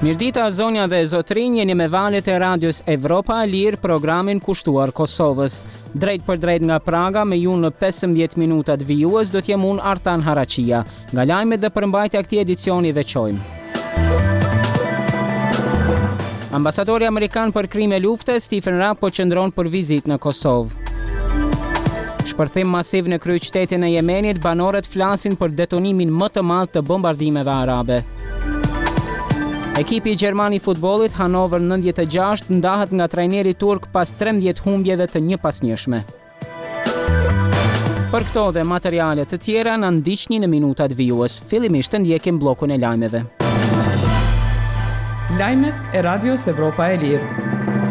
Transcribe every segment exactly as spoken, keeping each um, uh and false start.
Mirdita, zonja dhe zotrinj, jeni me valët e radios Evropa e Lirë, programin kushtuar Kosovës. Drejt për drejt nga Praga, me ju në pesëmbëdhjetë minutat vijues, do t'jem unë Artan Haraqia. Nga lajmet dhe përmbajtja këtij edicioni veçojmë. Ambasadori Amerikan për krime lufte, Stephen Rapp, po qëndron për vizitë në Kosovë. Shpërthim masiv në kryeqytetin e Jemenit, banorët flasin për detonimin më të madh të bombardimeve arabe. Ekipi gjerman i futbollit Hannover nëntëdhjetë e gjashtë ndahet nga trajneri turk pas trembëdhjetë humbjeve të njëpasnjëshme. Për këto dhe materiale të tjera na ndiqni në minutat vijues. Fillimisht të ndjekim bllokun e lajmeve. Lajmet e Radios Evropa e Lirë.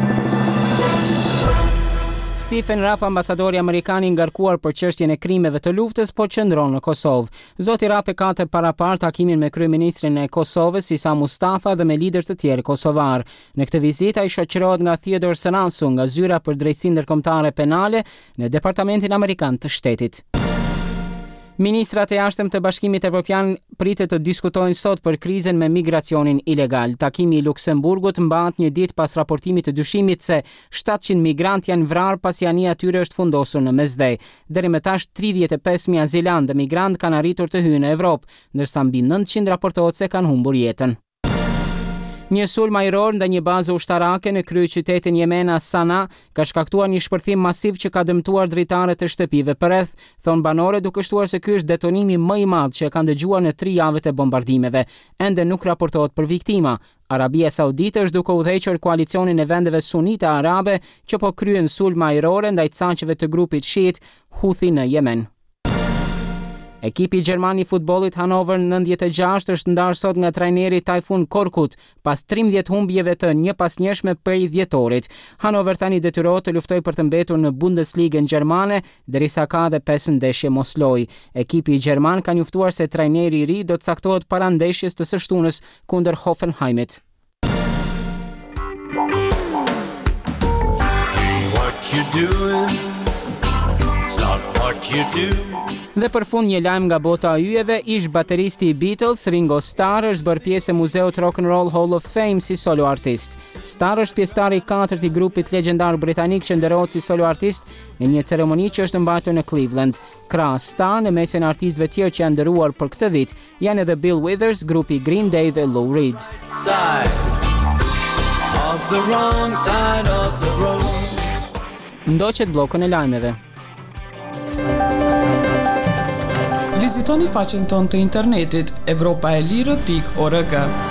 Stephen Rapp, ambasadori amerikan i ngarkuar për çështjen e krimeve të luftës, po qëndron në Kosovë. Zoti Rapp e ka të parapar takimin me kryeministrin e Kosovës Isa Mustafa dhe me lider të tjerë kosovar. Në këtë vizitë ai shoqërohet nga Theodor Sanasu nga zyra për drejtësi ndërkombëtare penale në Departamentin Amerikan të Shtetit. Ministrat e jashtëm të Bashkimit Evropian pritet të diskutojnë sot për krizën me migracionin ilegal. Takimi i Luksemburgut mbahet një ditë pas raportimit të dyshimit se shtatëqind migrantë janë vrarë pasi anija e tyre është fundosur në Mesdhej. Deri më tash tridhjetë e pesë mijë azilant dhe migrantë kanë arritur të hyjnë në Evropë, ndërsa mbi nëntëqind raportohet se kanë humbur jetën. Një sulm ajror ndaj një baze ushtarake në kryeqytetin Jemena Sana ka shkaktuar një shpërthim masiv që ka dëmtuar dritaret e shtëpive përreth, thon banorët, duke shtuar se ky është detonimi më i madh që e kanë dëgjuar në tri javët e bombardimeve. Ende nuk raportohet për viktima. Arabia Saudite është duke udhëhequr koalicionin e vendeve sunite arabe që po kryen sulma ajrore ndaj çançeve të grupit shiit Houthi në Yemen. Ekipi gjerman i futbollit Hannover nëntëdhjetë e gjashtë është ndarë sot nga trajneri Tayfun Korkut pas trimëdhjetë humbjeve të njëpasnjëshme prej dhjetorit. Hannover tani detyrohet të luftojë për të mbetur në Bundesligën gjermane, derisa ka edhe pesë ndeshje mos lojë. Ekipi gjerman ka njoftuar se trajneri i ri do të caktohet para ndeshjes të së shtunës kundër Hoffenheimit. What you doing? It's not what you do. Dhe për fund një lajm nga bota e yjeve, ish bateristi i Beatles, Ringo Starr, është bërë pjesë e Muzeut Rock and Roll Hall of Fame si solo artist. Starr është pjesëtar i katërt i grupit legjendar britanik që nderohet si solo artist në një ceremoni që është mbajtur në Cleveland. Krahas Starr, në mesin e artistëve tjerë që janë nderuar për këtë vit, janë edhe Bill Withers, grupi Green Day dhe Lou Reed. Ndoqet bllokun e lajmeve. Vizitoni faqen tonë të internetit evropaelire pikë org.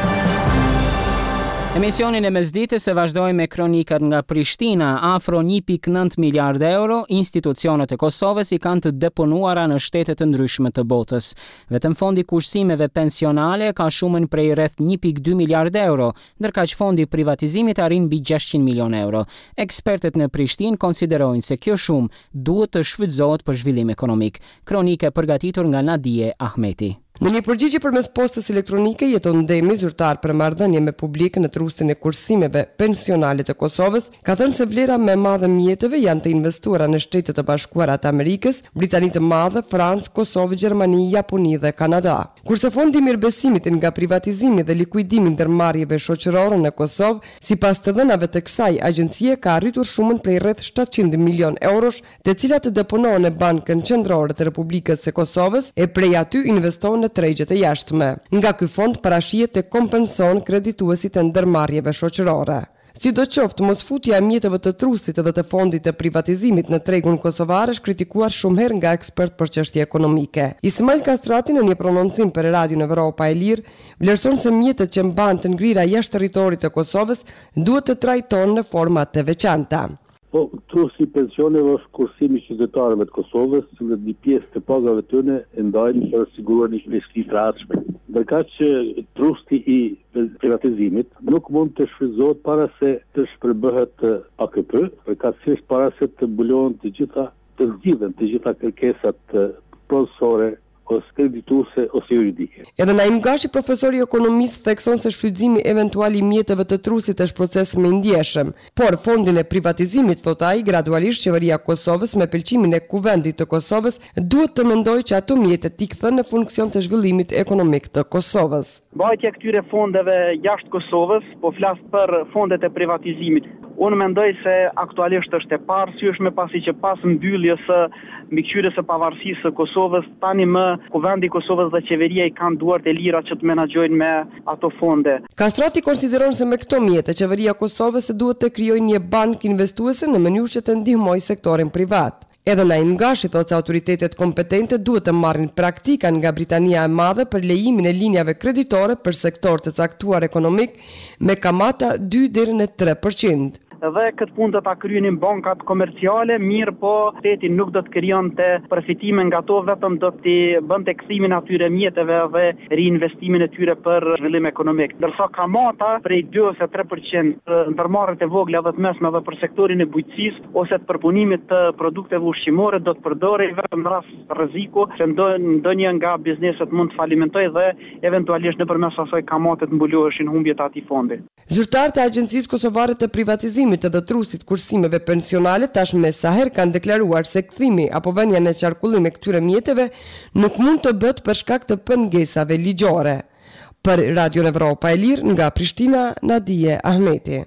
Emisionin e mesditës e vazhdojmë me kronikat nga Prishtina. Afro një pikë nëntë miliardë euro, institucionet e Kosovës i kanë të deponuara në shtete të ndryshme të botës. Vetëm fondi kushtimeve pensionale ka shumën prej rreth një pikë dy miliardë euro, ndërkaq fondi privatizimit arrin mbi gjashtëqind milion euro. Ekspertët në Prishtinë konsiderojnë se kjo shumë duhet të shfrytëzohet për zhvillim ekonomik. Kronike përgatitur nga Nadije Ahmeti. Në një përgjigje përmes postës elektronike, Jeton Demi, zyrtar për marrëdhënie me publikun në trustin e kursimeve pensionale të Kosovës, ka thënë se vlera më e madhe mjeteve janë të investuara në Shtetet e Bashkuara të Amerikës, Britani të Madhe, Francë, Kosovë, Gjermani, Japoni dhe Kanada. Kurse fondi i mirëbesimit nga privatizimi dhe likuidimi i ndërmarrjeve shoqërore në Kosovë, sipas të dhënave të kësaj agjencie, ka arritur shumën prej rreth shtatëqind milion eurosh, të cilat të deponohen në Bankën Qendrore të Republikës së Kosovës e prej aty investohen në tregjet e jashtme. Nga ky fond parashihet të kompenson kredituesit e ndërmarrjeve shoqërore. Sidoqoftë, mosfutja e mjeteve të trustit dhe të fondit të privatizimit në tregun kosovar është kritikuar shumë herë nga ekspert për çështje ekonomike. Ismail Kastrati në një prononcim për Radion Evropa e Lirë vlerëson se mjetet që mban të ngrira jashtë territorit të Kosovës duhet të trajtohen në forma të veçanta. Po, trusti i pensioneve është kursimi i qytetarëve të Kosovës, që një pjesë të pagave tyre e ndajnë për siguruar një investim të ardhshme. Ndërkaq që trusti i privatizimit nuk mund të shfrytëzohet para se të shpërbëhet A K P, përkatësisht para se të mbulohen të gjitha, të zgjidhen të gjitha kërkesat pronësore ose kredituese ose juridike. Edhe Naim Gashi, profesori ekonomist, thekson se shfrytëzimi eventual i mjeteve të trusit është proces më i ndjeshëm, por fondin e privatizimit, thot ai, gradualisht qeveria e Kosovës me pëlqimin e kuvendit të Kosovës duhet të mendojë që ato mjete t'i kthën në funksion të zhvillimit ekonomik të Kosovës. Mbajtja e këtyre fondeve jashtë Kosovës, po flas për fondet e privatizimit. Unë mendoj se aktualisht është e parësyeshme pasi që pas mbylljes së mbikëqyrjes së pavarësisë së Kosovës, tani më kuvendi i Kosovës dhe qeveria i kanë duart e lira që të menaxhojnë me ato fonde. Kastrati konsideron se me këto mjete qeveria e Kosovës duhet të krijojë një bankë investuese në mënyrë që të ndihmojë sektorin privat. Edhe Naim Gashi thotë se autoritetet kompetente duhet të marrin praktika nga Britania e Madhe për lejimin e linjave kreditore për sektor të caktuar ekonomik me kamata dy deri në tre përqind. Dhe këtë punë do ta kryenin bankat komerciale, mirë po shteti nuk do të krijonte përfitime nga to, vetëm do të bënte kthimin atyre mjeteve dhe riinvestimin e tyre për zhvillim ekonomik. Ndërsa kamata prej dy ose tre përqind ndërmarrjet e vogla dhe të mesme dhe për sektorin e bujqësisë ose të përpunimit të produkteve ushqimore do të përdorej vetëm në rast rreziku që ndonjë nga bizneset mund të falimentojë dhe eventualisht nëpërmes asaj kamate të mbuloheshin humbjet e atij fondi. Zyrtarët e Agjencisë Kosovare të Privatizimit edhe trusit kursimeve pensionale tashmë sa herë kanë deklaruar se kthimi apo vënia në qarkullim e këtyre mjeteve nuk mund të bëhet për shkak të pengesave ligjore. Për Radio Evropa e Lirë nga Prishtina, Nadije Ahmeti.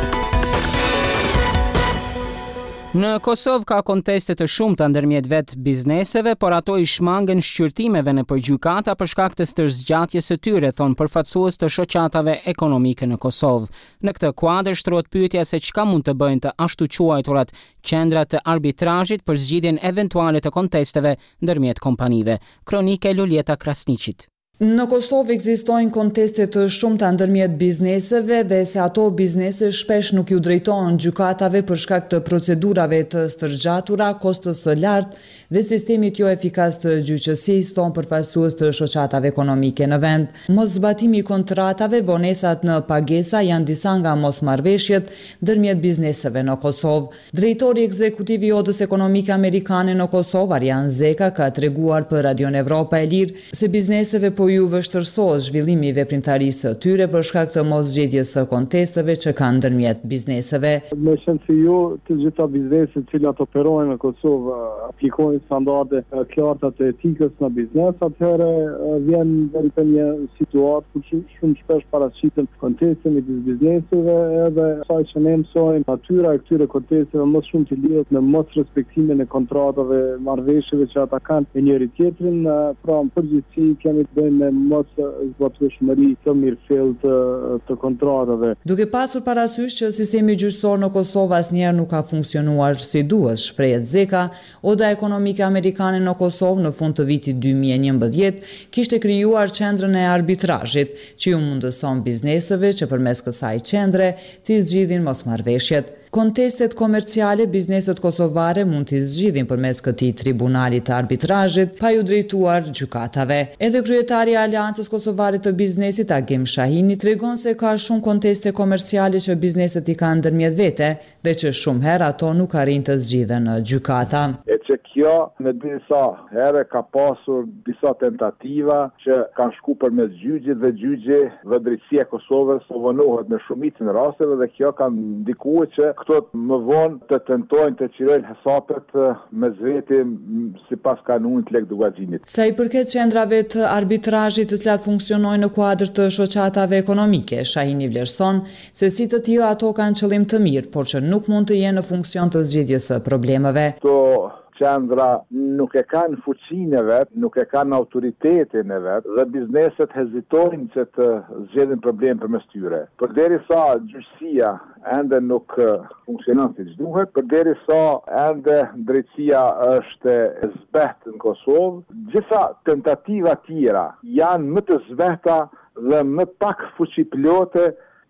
Në Kosovë ka konteste të shumta ndërmjet vetë bizneseve, por ato i shmangen shqyrtimeve në përgjykata për shkak të stërzgjatjes së tyre, thon përfaqësues të shoqatave ekonomike në Kosovë. Në këtë kuadër shtrohet pyetja se çka mund të bëjnë të ashtu quajturat qendra të arbitrazhit për zgjidhjen eventuale të kontesteve ndërmjet kompanive. Kronike Luljeta Krasniqit. Në Kosovë ekzistojnë konteste të shumta ndërmjet bizneseve dhe se ato biznese shpesh nuk ju drejtohen gjykatave për shkak të procedurave të stërgjatura, kostës së lartë dhe sistemit jo efikas të gjyqësisë, thon përfaqësues të shoqatave ekonomike në vend. Moszbatimi i kontratave, vonesat në pagesa janë disa nga mosmarrveshjet ndërmjet bizneseve në Kosovë. Drejtori ekzekutiv i Odës Ekonomike Amerikane në Kosovë, Arjan Zeka, ka treguar për Radio Evropa e Lirë se bizneseve po ju vështërsohet zhvillimi i veprimtarisë së tyre për shkak të moszgjedhjes së kontesteve që kanë ndërmjet bizneseve. Me qenë se jo të gjitha bizneset të cilat operojnë në Kosovë aplikojnë standarde qarta të etikës në biznes, atëherë vjen deri te një situatë ku shumë shpesh paraqiten konteste midis bizneseve edhe sa që ne mësojmë natyra e këtyre kontesteve më shumë të lidhet me mos respektimin e kontratave, marrëveshjeve që ata kanë me njëri tjetrin, pra në përgjithësi kemi të bëjmë me mos zbatueshmëri të mirëfillt të, të kontratave. Duke pasur parasysh që sistemi gjyqësor në Kosovë asnjëherë nuk ka funksionuar si duhet, shprehet Zeka, Oda Ekonomike Amerikane në Kosovë në fund të vitit dy mijë e njëmbëdhjetë kishte krijuar qendrën e arbitrazhit, që ju mundëson bizneseve që përmes kësaj qendre të zgjidhin mosmarrveshjet. Kontestet komerciale, bizneset kosovare mund t'i zgjidhin përmes këtij tribunali të arbitrazhit, pa ju drejtuar gjykatave. Edhe kryetari i Aleancës Kosovare të Biznesit, Agim Shahini, tregon se ka shumë konteste komerciale që bizneset i kanë ndërmjet vete dhe që shumë herë ato nuk arrin të zgjidhen në gjykata. E që kjo në disa herë ka pasur disa tentativa që kanë shku përmes gjyqit dhe gjyqi dhe drejtësia e Kosovës u vonohet në shumicën e rasteve dhe kjo ka ndikuar që këto më vonë të tentojnë të çirojnë hesapet me zveti sipas kanunit lek dugaxhimit. Sa i përket qendrave të arbitrazhit të cilat funksionojnë në kuadër të shoqatave ekonomike, Shahini vlerëson se si të tilla ato kanë qëllim të mirë, por që nuk mund të jenë në funksion të zgjidhjes së problemeve. To qendra nuk e kanë fuqinë e vet, nuk e kanë autoritetin e vet dhe bizneset hezitojnë që të zgjedhin problem përmes tyre. Përderisa gjyqësia ende nuk funksionon siç duhet, përderisa ende drejtësia është e zbehtë në Kosovë, gjitha tentativa tjera janë më të zbehta dhe më pak fuqiplote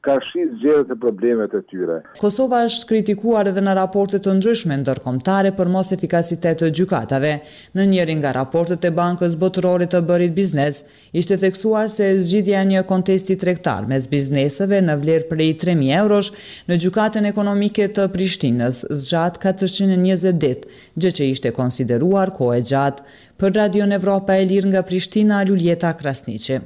ka shit zgjedhjet e problemet e tyre. Kosova është kritikuar edhe në raporte të ndryshme ndërkombëtare për mos efikasitet të gjykatave. Në njërin nga raportet e Bankës Botërore të Bërit Biznes, ishte theksuar se zgjidhja e një kontesti tregtar mes bizneseve në vlerë prej tre mijë eurosh në gjykatën ekonomike të Prishtinës zgjat katërqind e njëzet ditë, gjë që ishte konsideruar kohë e gjatë. Për Radion Evropa e Lirë nga Prishtina, Luljeta Krasniqi.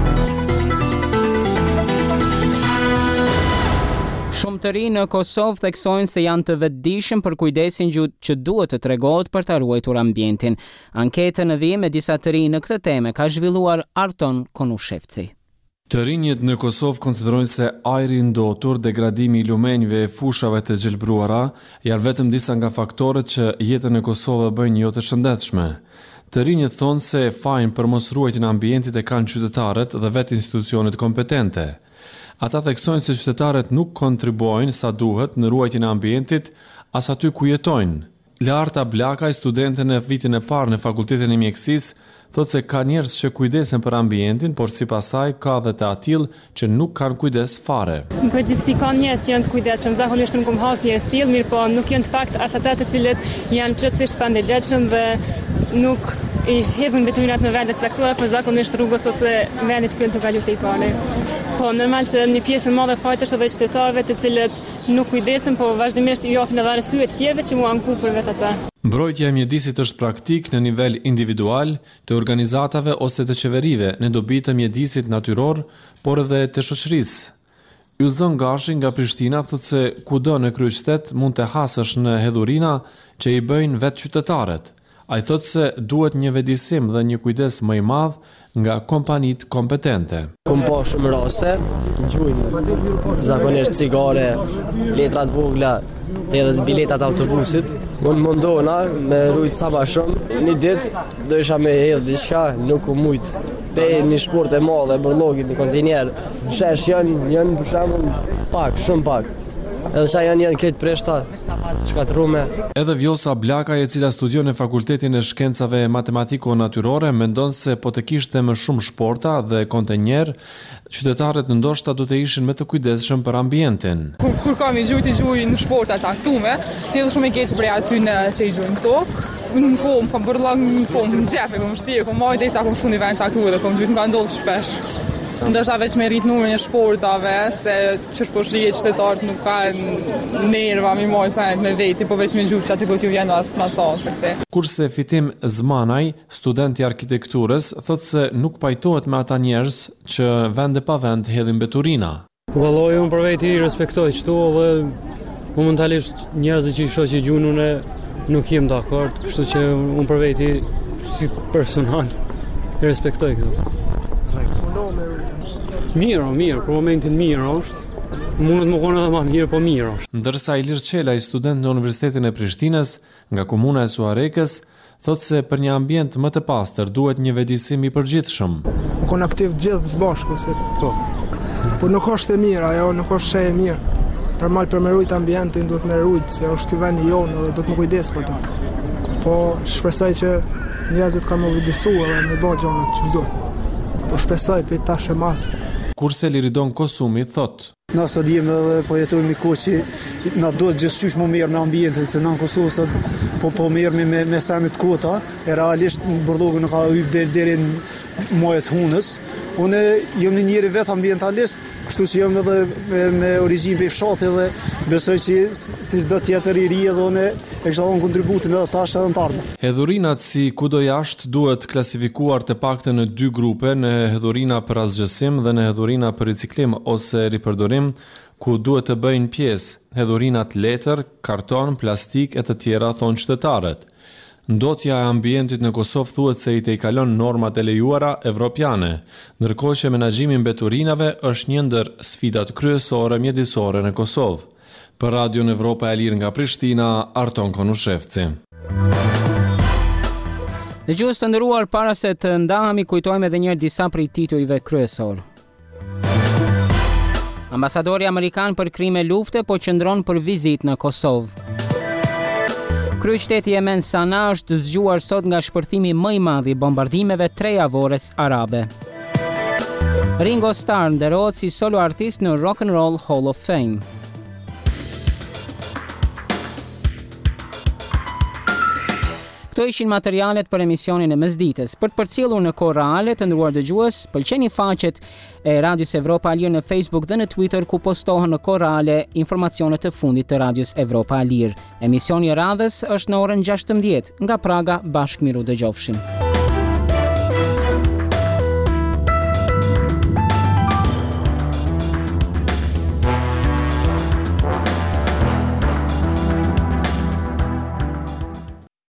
Shumë të rinj në Kosovë theksojnë se janë të vetëdijshëm për kujdesin që duhet të tregohet për ta ruajtur ambientin. Anketën e vijë me disa të rinj në këtë temë ka zhvilluar Arton Konushevci. Të rinjët në Kosovë konsiderojnë se ajri i ndotur, degradimi i lumenjve e fushave të gjelbruara janë vetëm disa nga faktorët që jetën në Kosovë bëjnë jo të shëndetshme. Të rinjët thonë se fajin për mos ruajtjen e ambientit e kanë qytetarët dhe vetë institucionet kompetente. Ata theksojnë se qytetarët nuk kontribuojnë sa duhet në ruajtjen e ambientit as aty ku jetojnë. Larta Blakaj, studente në vitin e parë në Fakultetin e Mjekësisë, thotë se ka njerëz që kujdesen për ambientin, por sipas saj ka edhe të atill që nuk kanë kujdes fare. Në përgjithësi ka njerëz që janë të kujdesshëm, zakonisht nuk kam has njerëz tillë, mirë po nuk janë të pakt as ata të cilët janë plotësisht pandegjetshëm dhe nuk i hedhin veturinat në vende të caktuara, por zakonisht rrugës ose vendit ku janë të kaluar tej pare. Po normal që një pjesë e madhe fajtësh edhe qytetarëve të cilët nuk kujdesen, po vazhdimisht i japin edhe arsye të tjerëve që mua anku për vetë ata. Mbrojtja e mjedisit është praktik në nivel individual, të organizatave ose të qeverive në dobi të mjedisit natyror, por edhe të shoqërisë. Ylzon Gashi nga Prishtina thotë se kudo në kryeqytet mund të hasësh në hedhurina që i bëjnë vetë qytetarët. Ai thotë se duhet një vedisim dhe një kujdes më i madh nga kompanitë kompetente. Kom pa shumë raste, gjujnë zakonisht cigare, letra të vogla, të edhe biletat autobusit. Unë mundona me rujt sa ma shumë, një ditë do isha me hedhë diçka, nuk u mujt. Te një shport e madhe, bërlogit, një kontinjer, shesh janë, janë për shembull pak, shumë pak. Edhe qa janë janë këtë preshta, shkatrume. Edhe Vjosa Blakaj, e cila studion në Fakultetin e Shkencave Matematiko-Natyrore, mendon se po të kishte më shumë shporta dhe kontenjer, qytetarët ndoshta do të ishin më të kujdesshëm për ambientin. Kur, kur kam i gjujt i gjuj në shporta caktume, si edhe shumë i keq për aty në që i gjujnë këto, në kom, kam bërlang në kom, në gjepe, kom shtje, kom majde i sa kom shumë një vend caktume dhe kom gjujt nga ndodhë shpesh. Ndërsa veç me rrit numrin e shportave, se që shposhije qytetarët nuk ka nerva mi mojë sa me veti, po veç me gjush aty po t'ju vjen as masat për këte. Kurse Fitim Zmanaj, student i arkitekturës, thotë se nuk pajtohet me ata njerëz që vende pa vend hedhin beturina. Valloj, unë për veti respektoj qëtu dhe momentalisht njerëzit që i shoh që gjujnë unë nuk jem dakord, kështu që unë për veti si personal i respektoj këtu. Mirë, mirë, për momentin mirë është, mundet më konë edhe ma mirë, po mirë është. Ndërsa Ilir Qelaj, student në Universitetin e Prishtinës, nga komuna e Suarekës, thotë se për një ambient më të pastër duhet një vedisim i përgjithshëm. Më konë aktiv gjithë së bashku, se po. Po nuk është e mirë, ajo nuk është shë e mirë. Normal për me rujt ambientin duhet me rujt, se është ky vend i jonë dhe duhet me kujdes për ta. Po shpresoj që njerëzit kanë më vëdisu edhe me bërë gjonat që duhet. Po shpresoj për ta shemas. Kurse Liridon Kosumi thot: Na sot jemi edhe po jetojmë një kohë që na duhet gjithçysh më mirë me ambientin, se na në Kosovë sot po po mirëmi me me sanit kota, e realisht bërllogu nuk ka hyr deri deri në muajt hunës. Unë jam një njeri vetë ambientalist, kështu që jam edhe me, me origjinë prej fshatit dhe besoj që si çdo tjetër i ri edhe unë e kisha dhënë kontributin edhe tash edhe në të ardhmen. Hedhurinat si kudo jashtë duhet klasifikuar të paktën në dy grupe, në hedhurina për asgjësim dhe në hedhurina për riciklim ose ripërdorim, ku duhet të bëjnë pjesë hedhurinat letër, karton, plastik e të tjera, thonë qytetarët. Ndotja e ambientit në Kosovë thuhet se i tejkalon normat e lejuara evropiane, ndërkohë që menaxhimi i mbeturinave është një ndër sfidat kryesore mjedisore në Kosovë. Për Radion Evropa e Lirë nga Prishtina, Arton Konushevci. Dëgjues të nderuar, para se të ndahemi kujtojmë edhe një herë disa prej titujve kryesor. Ambasadori amerikan për krime lufte po qëndron për vizitë në Kosovë. Kryeqyteti Yemen Sana është zgjuar sot nga shpërthimi më i madh i bombardimeve tre javore arabe. Ringo Starr nderohet si solo artist në Rock and Roll Hall of Fame. Këto ishin materialet për emisionin e mesdites. Për të përcjellur në kohë reale, të nderuar dëgjues, pëlqeni faqet e Radios Evropa Alir në Facebook dhe në Twitter ku postohen në kohë reale informacionet e fundit të Radios Evropa Alir. Emisioni i radhës është në orën gjashtëmbëdhjetë nga Praga. Bashkë miru dëgjofshim.